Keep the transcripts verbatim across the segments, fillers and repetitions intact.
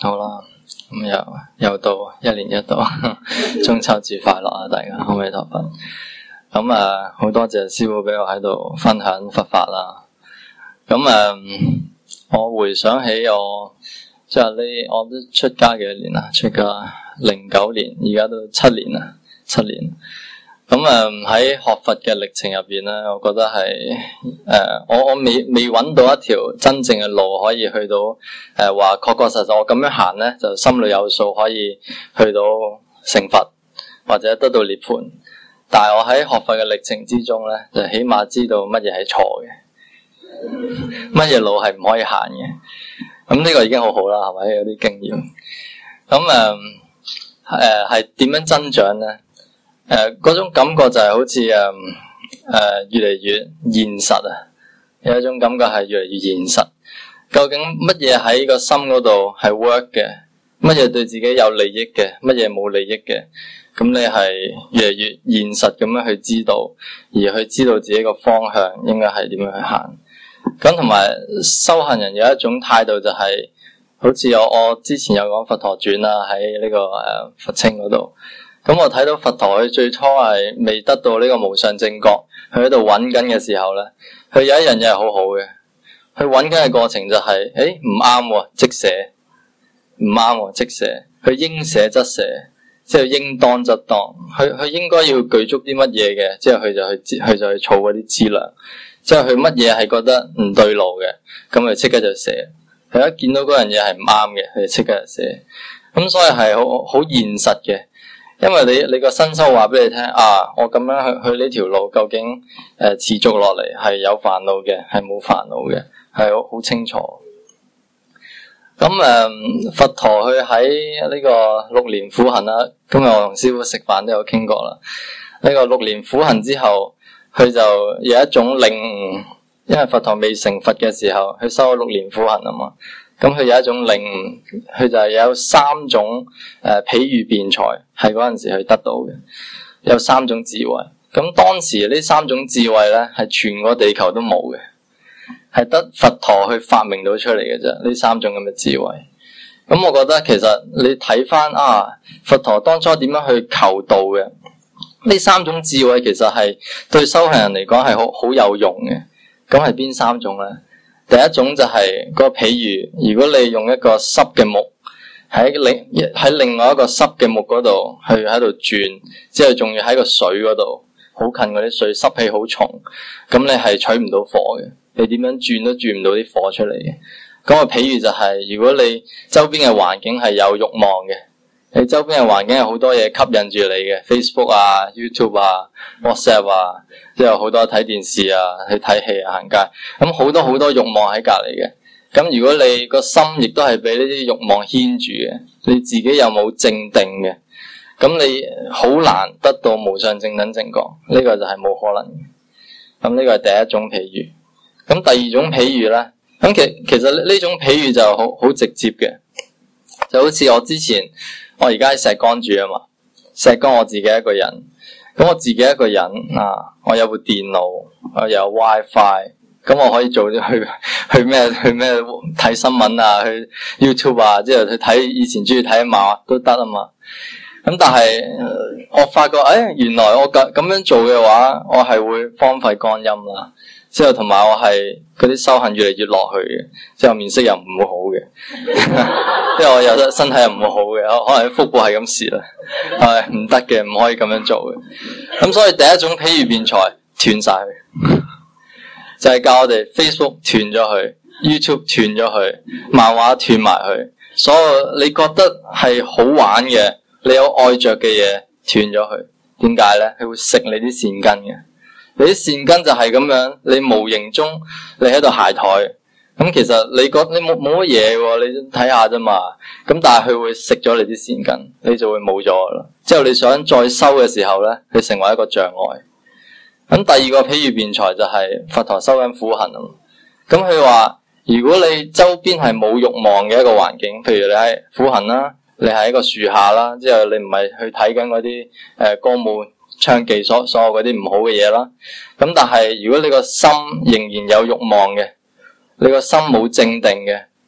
好啦，咁又又到一年一度中秋節快樂啊！大家阿彌陀佛。咁啊，好多謝師父俾我喺度分享佛法啦。咁啊，我回想起我即係呢，我都出家幾多年啦？出家零九年，而家都七年啦，七年。咁啊喺學佛嘅歷程入邊咧，我覺得係誒、呃，我我未未揾到一條真正嘅路可以去到誒話確確實實我咁樣行咧，就心裏有數可以去到成佛或者得到涅槃。但係我喺學佛嘅歷程之中咧，就起碼知道乜嘢係錯嘅，乜嘢路係唔可以行嘅。咁呢個已經好好啦，係咪有啲經驗？咁誒誒係點樣增長咧？誒，嗰、呃、種感覺就係好似誒誒越嚟越現實啊，有一種感覺係越嚟越現實。究竟乜嘢喺個心嗰度係 work 嘅？乜嘢對自己有利益嘅？乜嘢冇利益嘅？咁你係越嚟越現實咁樣去知道，而去知道自己個方向應該係點樣去行。咁同埋修行人有一種態度就係、是，好似我我之前有講佛陀傳啦，喺呢、這個誒、呃、佛清嗰度。咁我睇到佛陀佢最初係未得到呢個無上正覺，佢喺度揾緊嘅時候咧，佢有一樣嘢係好好嘅，佢揾緊嘅過程就係、是，誒唔啱喎，即捨，唔啱喎，即捨，佢應捨則捨，即係應當則當，佢佢應該要具足啲乜嘢嘅，之後佢就去佢就去儲嗰啲資糧，之後佢乜嘢係覺得唔對路嘅，咁佢即刻就捨，佢一見到嗰樣嘢係唔啱嘅，佢就即刻就捨，咁所以係好好現實嘅。因為你你個身修話俾你聽啊，我咁樣去去呢條路究竟誒、呃、持續落嚟係有煩惱嘅，係冇煩惱嘅，係好好清楚。咁誒、呃，佛陀佢喺呢個六年苦行啦，今日我同師父食飯都有傾過啦。呢、這個六年苦行之後，佢就有一種領悟，因為佛陀未成佛嘅時候，佢修咗六年苦行啊嘛。咁佢有一種領悟，佢就係有三種誒、呃、譬喻辯才，係嗰陣時佢得到嘅，有三種智慧。咁當時呢三種智慧咧，係全個地球都冇嘅，係得佛陀去發明到出嚟嘅啫。呢三種咁嘅智慧。咁我覺得其實你睇翻啊，佛陀當初點樣去求道嘅？呢三種智慧其實係對修行人嚟講係好好有用嘅。咁係邊三種咧？第一種就係嗰個譬喻，如果你用一個濕嘅木喺另喺另外一個濕嘅木嗰度去喺度轉，之後仲要喺個水嗰度好近嗰啲水，濕氣好重，咁你係取唔到火嘅，你點樣轉都轉唔到啲火出嚟嘅。咁個譬喻就係、是，如果你周邊嘅環境係有慾望嘅，你周邊嘅環境有好多嘢吸引住你嘅 ，Facebook 啊、YouTube 啊、WhatsApp 啊。之後好多睇電視啊，去睇戲啊，行街，咁好多好多慾望喺隔籬嘅。咁如果你個心亦都係俾呢啲慾望牽住嘅，你自己又冇正定嘅，咁你好難得到無上正等正覺。呢、這個就係冇可能嘅。咁呢個係第一種譬喻。咁第二種譬喻咧，咁其其實呢種譬喻就好好直接嘅，就好似我之前我而家喺石崗住啊嘛，石崗我自己一個人。咁我自己一個人啊，我有部電腦，我有 WiFi，咁我可以做啲去去咩去咩睇新聞啊，去 YouTube 啊，之後去睇以前中意睇嘅漫畫都得啊嘛。咁但係、呃、我發覺，誒、哎、原來我咁咁樣做嘅話，我係會荒廢光陰啦。之後同埋我係嗰啲修行越嚟越落去嘅，之後面色又唔會好嘅，即係我有得身體又唔會好嘅，可能腹部係咁蝕啦，係唔得嘅，唔可以咁樣做嘅。咁所以第一種譬喻辯才斷晒佢，就係、是、教我哋 Facebook 斷咗佢 ，YouTube 斷咗佢，漫畫斷埋佢，所有你覺得係好玩嘅，你有愛着嘅嘢斷咗佢。點解咧？佢會食你啲善根嘅。你啲善根就係咁樣，你無形中你喺度懈怠，咁其實你覺你冇冇乜嘢喎，你睇下啫嘛。咁但係佢會食咗你啲善根，你就會冇咗啦。之後你想再修嘅時候咧，佢成為一個障礙。咁第二個譬喻辯才就係佛陀修緊苦行啊。咁佢話，如果你周邊係冇慾望嘅一個環境，譬如你喺苦行啦，你喺一個樹下啦，之後你唔係去睇緊嗰啲誒歌舞娼妓所所有嗰啲唔好嘅嘢啦，咁但係如果你個心仍然有慾望嘅，你個心冇正定嘅，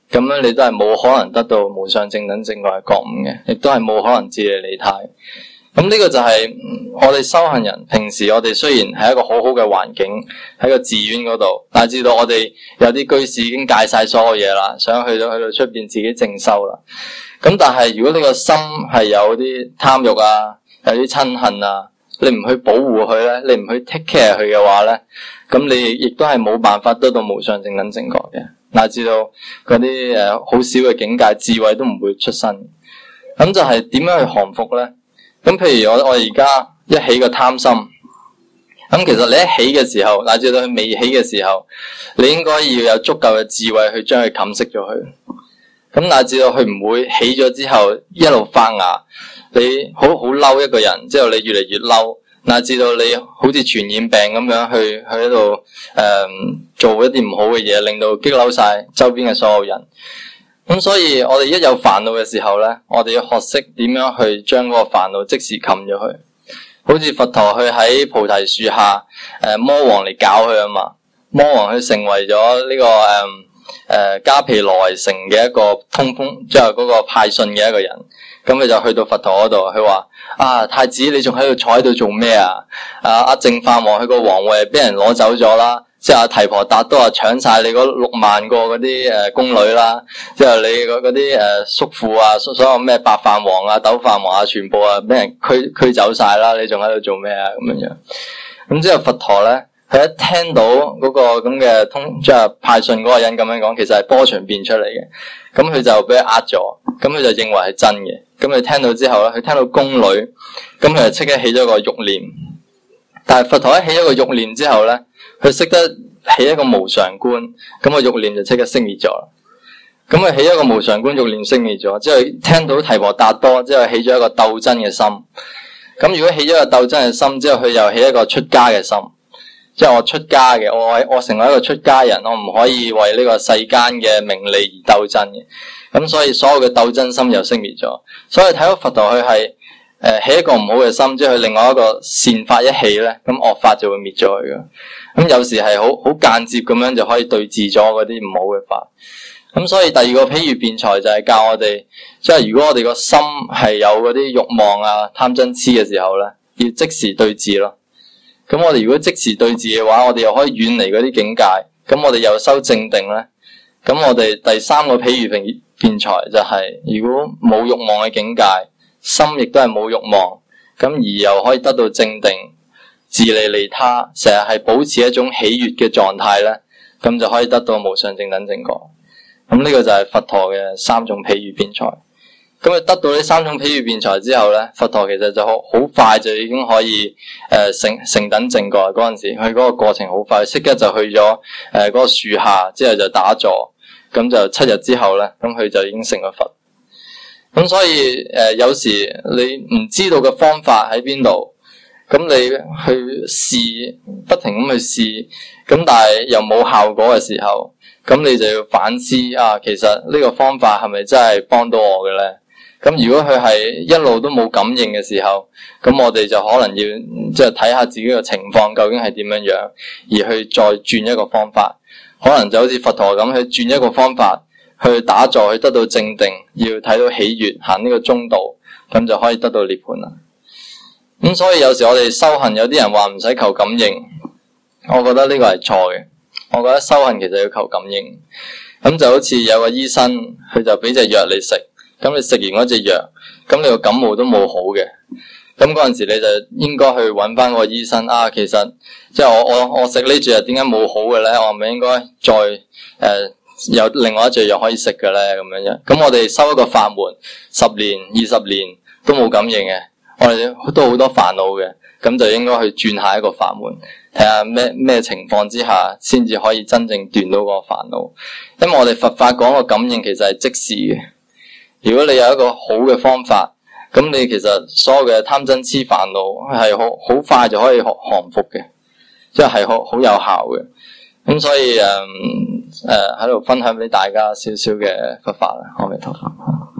咁樣你都係冇可能得到無上正等正覺嘅覺悟嘅，亦都係冇可能自利利他。咁呢個就係我哋修行人平時我哋雖然係一個好好嘅環境喺個寺院嗰度，但係知道我哋有啲居士已經戒晒所有嘢啦，想去到去到出邊自己靜修啦。咁但係如果你個心係有啲貪欲啊，有啲嗔恨啊，你唔去保護佢咧，你唔去 take care 佢嘅話咧，咁你亦都係冇辦法得到無上正等正覺嘅，乃至到嗰啲誒好少嘅境界智慧都唔會出生。咁就係點樣去降伏咧？咁譬如我我而家一起個貪心，咁其實你一起嘅時候，乃至到佢未起嘅時候，你應該要有足夠嘅智慧去將佢冚熄咗佢。咁乃至到佢唔會起咗之後一路發芽，你好好嬲一個人，之後你越嚟越嬲，乃至到你好似傳染病咁樣去去喺度誒做一啲唔好嘅嘢，令到激嬲晒周邊嘅所有人。咁所以我哋一有煩惱嘅時候咧，我哋要學識點樣去將嗰個煩惱即時冚咗佢。好似佛陀去喺菩提樹下，誒、呃、魔王嚟搞佢啊嘛，魔王佢成為咗呢、這個誒誒迦毗羅衛城嘅一個通風，即係嗰個派信嘅一個人。咁佢就去到佛陀嗰度，佢話：啊太子你仲喺度坐喺度做咩啊？啊阿淨飯王佢個皇位俾人攞走咗啦。即係阿提婆達多啊，搶晒你嗰六萬個嗰啲誒宮女啦，之後你嗰嗰啲誒叔父啊，所有咩白飯王啊、斗飯王啊，全部啊俾人驅驅走晒啦，你仲喺度做咩啊？咁樣樣。咁之後佛陀咧，佢一聽到嗰個咁嘅通，即係派信嗰個人咁樣講，其實係波長變出嚟嘅。咁佢就俾佢呃咗，咁佢就認為係真嘅。咁佢聽到之後咧，佢聽到宮女，咁佢就即刻起咗個欲念。但係佛陀一起咗個欲念之後咧，佢識得起一個無常觀，咁個欲念就即刻熄滅咗啦。咁佢起一個無常觀，欲念熄滅咗，之後聽到提婆達多，之後起咗一個鬥爭嘅心。咁如果起咗個鬥爭嘅心之後，佢又起一個出家嘅心，即係我出家嘅，我我成為一個出家人，我唔可以為呢個世間嘅名利而鬥爭嘅。咁所以所有嘅鬥爭心又熄滅咗。所以睇到佛陀佢係誒起一個唔好嘅心，即係佢另外一個善法一起咧，咁惡法就會滅咗佢嘅。咁有時係好好間接咁樣就可以對治咗嗰啲唔好嘅法。咁所以第二個譬喻辯才就係教我哋，即係如果我哋個心係有嗰啲慾望啊、貪嗔痴嘅時候咧，要即時對治咯。咁我哋如果即時對治嘅話，我哋又可以遠離嗰啲境界，咁我哋又修正定咧。咁我哋第三個譬喻辯才就係、是，如果冇慾望嘅境界，心亦都係冇慾望，咁而又可以得到正定，自利利他，成日係保持一種喜悅嘅狀態咧，咁就可以得到無上正等正覺。咁呢個就係佛陀嘅三種譬喻辯才。咁佢得到呢三種譬喻辯才之後咧，佛陀其實就好好快就已經可以誒、呃、成成等正覺。嗰陣時佢嗰個過程好快，即刻就去咗誒嗰個樹下，之後就打坐，咁就七日之後咧，咁佢就已經成咗佛。咁所以誒、呃、有時你唔知道嘅方法喺邊度，咁你去試，不停咁去試，咁但係又冇效果嘅時候，咁你就要反思啊，其實呢個方法係咪真係幫到我嘅咧？咁如果佢係一路都冇感應嘅時候，咁我哋就可能要即係睇下自己嘅情況究竟係點樣樣，而去再轉一個方法。可能就好似佛陀咁，去轉一個方法去打坐，去得到正定，要睇到喜悅，行呢個中道，咁就可以得到涅槃啦。咁所以有時我哋修行，有啲人話唔使求感應，我覺得呢個係錯嘅。我覺得修行其實要求感應。咁就好似有個醫生，佢就俾隻藥你食，咁你食完嗰隻藥，咁你個感冒都冇好嘅，咁嗰陣時你就應該去揾翻個醫生啊。其實即係我我我食呢隻藥點解冇好嘅咧？我係咪應該再誒、呃、有另外一隻藥可以食嘅咧？咁樣樣，咁我哋修一個法門十年二十年都冇感應嘅，我哋都好多煩惱嘅，咁就應該去轉下一個法門，睇下咩咩情況之下先至可以真正斷到個煩惱。因為我哋佛法講個感應其實係即時嘅。如果你有一個好嘅方法，咁你其實所有嘅貪嗔痴煩惱係好好快就可以降服嘅，即係係好好有效嘅。咁所以誒誒喺度分享俾大家少少嘅佛法啦，阿彌陀佛。